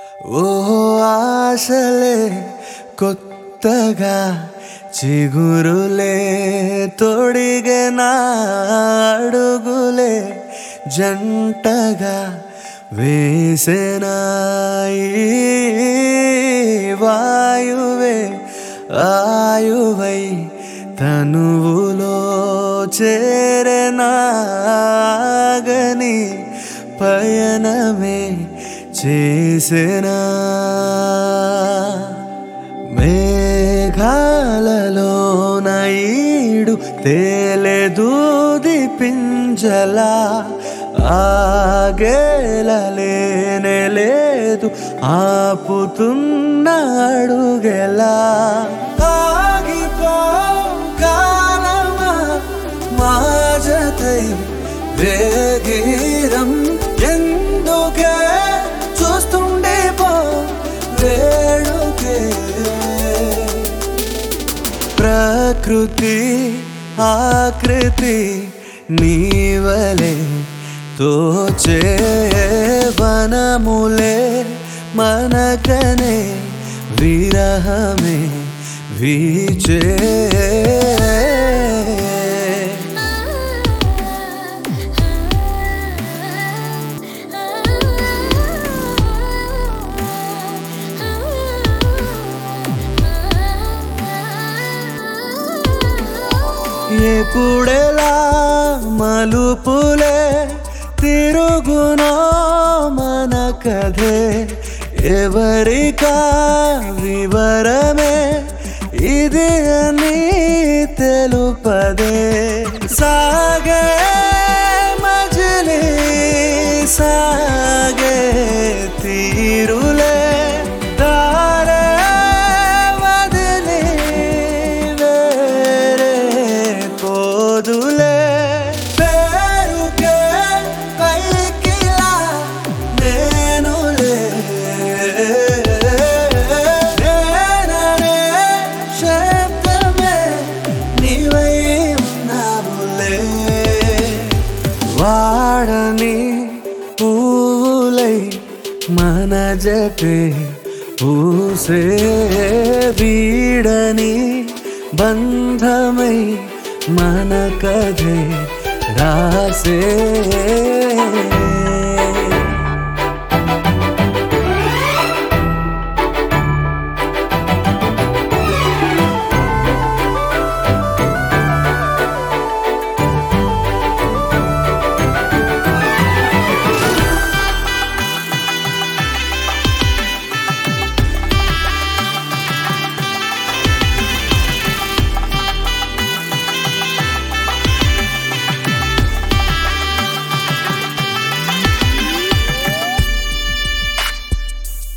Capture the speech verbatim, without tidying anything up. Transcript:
ఓ ఆశలే కొత్తగా చిగురులే తొడిగే నా అడుగులే జంటగా వేసెనాయి వాయువే ఆయువై తనువులో చేరెనాగని పయనమే చేసెనా మేఘాలలో నైడు తేలెదూది పింజలా ఆగేలలేనే లేదు ఆపుతున్న అడుగెలా ఆగిపో కాలమా మా జతై వేగిరం ఎందుకే చూస్తుండే పో వేడుకే ప్రకృతి ఆకృతి నీవలే తోచే వనములే మనకనే విరహమే వీచే ఎప్పుడెలా మలుపులే తిరుగునో మన కథే ఎవరికా వివరమే ఇది అని తెలుపదే సాగే మజిలీ సాగే తీరులే దారే వదిలి వేరే పోదులే వాడని పూలై మన జటే పూసే వీడని బంధమై మన కథే రాసే